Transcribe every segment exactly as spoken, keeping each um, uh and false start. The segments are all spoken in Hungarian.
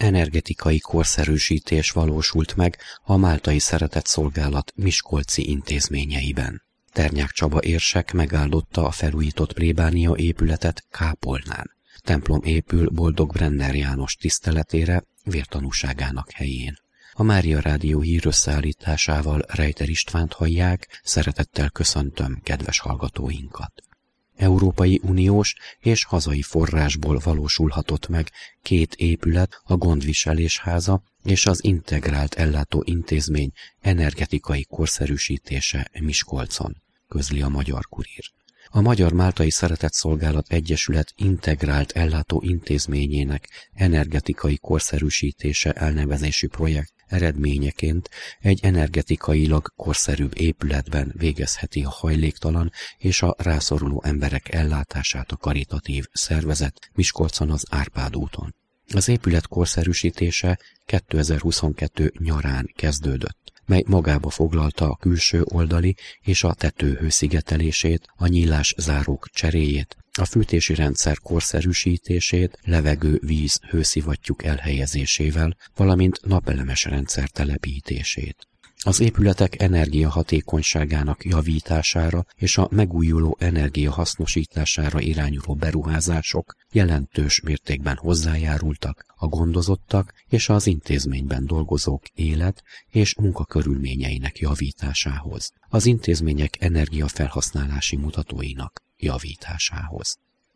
energetikai korszerűsítés valósult meg a Máltai Szeretetszolgálat miskolci intézményeiben. Ternyák Csaba érsek megáldotta a felújított plébánia épületet Kápolnán. Templom épül Boldog Brenner János tiszteletére, vértanúságának helyén. A Mária Rádió hírösszeállításával Rejter Istvánt hallják, szeretettel köszöntöm kedves hallgatóinkat. Európai Uniós és hazai forrásból valósulhatott meg két épület, a Gondviselésháza és az Integrált Ellátó Intézmény energetikai korszerűsítése Miskolcon, közli a Magyar Kurír. A Magyar Máltai Szeretetszolgálat Egyesület Integrált Ellátó Intézményének energetikai korszerűsítése elnevezésű projekt eredményeként egy energetikailag korszerűbb épületben végezheti a hajléktalan és a rászoruló emberek ellátását a karitatív szervezet Miskolcon az Árpád úton. Az épület korszerűsítése kétezer-huszonkettő nyarán kezdődött, mely magába foglalta a külső oldali és a tető hőszigetelését, a nyílászárók cseréjét, a fűtési rendszer korszerűsítését, levegő-víz hőszivattyúk elhelyezésével, valamint napelemes rendszer telepítését. Az épületek energiahatékonyságának javítására és a megújuló energia hasznosítására irányuló beruházások jelentős mértékben hozzájárultak a gondozottak és az intézményben dolgozók élet- és munkakörülményeinek javításához, az intézmények energiafelhasználási mutatóinak javításához.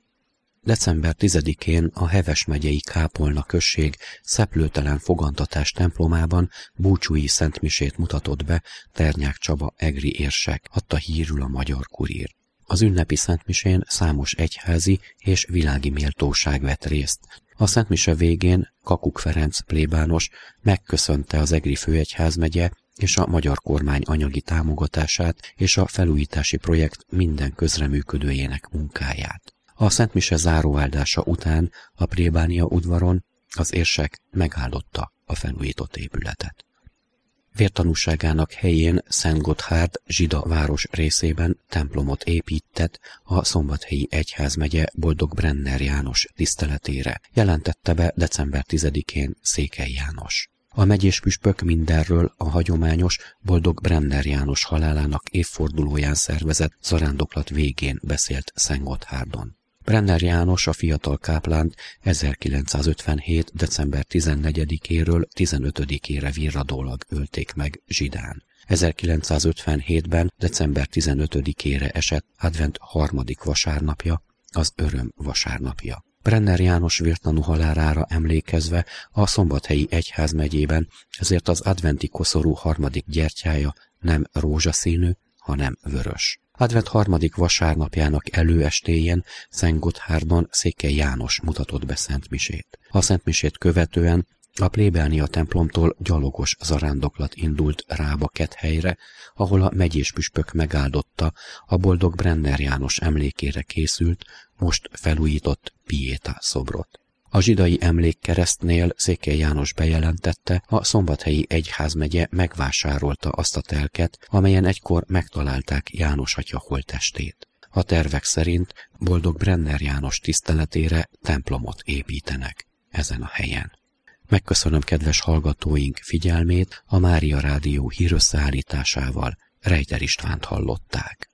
december tizedikén a Heves megyei Kápolna község Szeplőtelen Fogantatás templomában búcsúi szentmisét mutatott be Ternyák Csaba egri érsek, adta hírül a Magyar Kurír. Az ünnepi szentmisén számos egyházi és világi méltóság vett részt. A szentmise végén Kakuk Ferenc plébános megköszönte az Egri főegyházmegye és a magyar kormány anyagi támogatását és a felújítási projekt minden közreműködőjének munkáját. A szentmise záróáldása után a plébánia udvaron az érsek megáldotta a felújított épületet. Vértanúságának helyén Szentgotthárd zsida város részében templomot épített a Szombathelyi egyházmegye Boldog Brenner János tiszteletére, jelentette be december tizedikén Székely János. A megyés püspök mindenről a hagyományos Boldog Brenner János halálának évfordulóján szervezett zarándoklat végén beszélt Szentgotthárdon. Brenner János a fiatal káplánt ezerkilencszázötvenhét. december tizennegyedikéről tizenötödikére virradólag ölték meg Zsidán. ezerkilencszázötvenhétben. december tizenötödikére esett advent harmadik vasárnapja, az öröm vasárnapja. Brenner János vértanú halálára emlékezve a Szombathelyi egyházmegyében ezért az adventi koszorú harmadik gyertyája nem rózsaszínű, hanem vörös. Advent harmadik vasárnapjának előestéjén Szentgotthárdon Székely János mutatott be szentmisét. A szentmisét követően a plébánia templomtól gyalogos zarándoklat indult Rába-Kethelyre, ahol a megyés püspök megáldotta a Boldog Brenner János emlékére készült, most felújított Pietà szobrot. A zsidai emlékkeresztnél Székely János bejelentette, a Szombathelyi egyházmegye megvásárolta azt a telket, amelyen egykor megtalálták János atya holttestét. A tervek szerint Boldog Brenner János tiszteletére templomot építenek ezen a helyen. Megköszönöm kedves hallgatóink figyelmét, a Mária Rádió hírösszeállításával Rejter Istvánt hallották.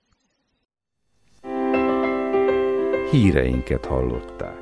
Híreinket hallották.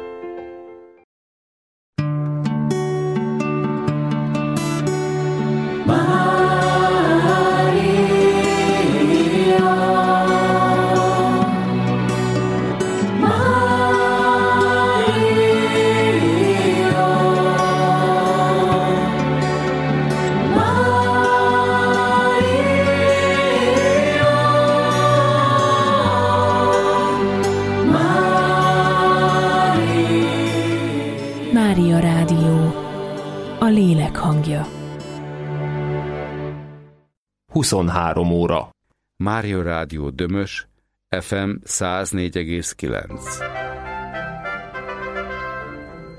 Mária Rádió, a lélek hangja. huszonhárom óra. Mária Rádió Dömös, ef em száz négy egész kilenc.